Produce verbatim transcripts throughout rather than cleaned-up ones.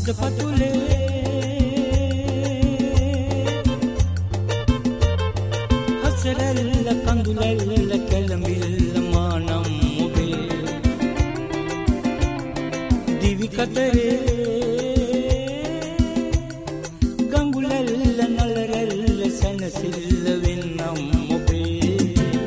හදපතුලේ හසරැල්ල කඳුලැල්ල කැළඹිල්ල මානම් ඔබේ දිවි කතරේ ගඟුලැල්ල නලරැල්ල සැනසිල්ල වෙන්නම් ඔබේ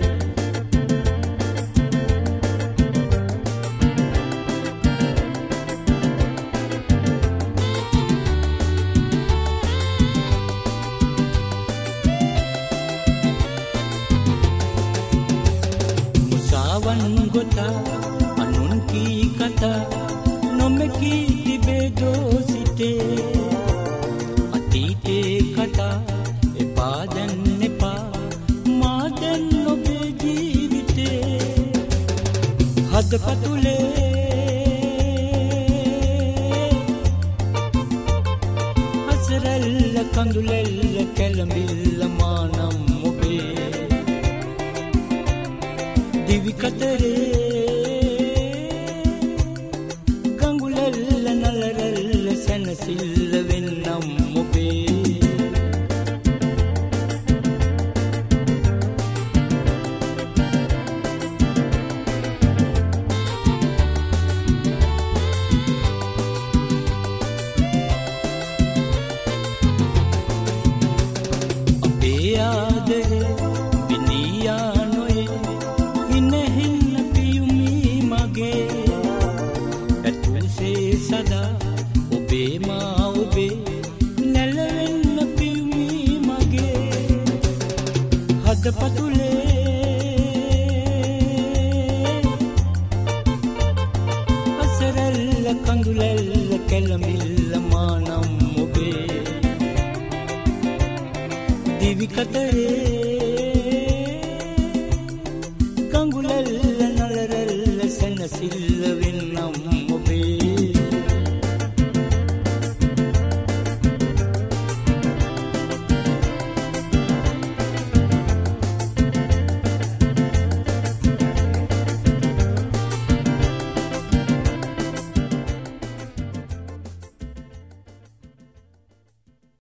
වන් ගොතා අනුන් කී කතා නොමකී තිබේ දෝසිතේ අතීතේ කතා එපා දැන් එපා මා දැන් ඔබේ ජීවිතේ හදපතුලේ හසරැල්ල කඳුලැල්ල කැළඹිල්ල මානම් ඔබේ දිවි කතරේ ගඟුලැල්ල නලරැල්ල සැනසිල්ල වෙන්නම් ඔබේ අපේ ආදරේ විනියා සදා ඔබේ මා ඔබේ නැලවෙන්න පියුමි මගේ හදපතුලේ හසරැල්ල කඳුලැල්ල කැළඹිල්ල මානම් ඔබේ දිවි කතරේ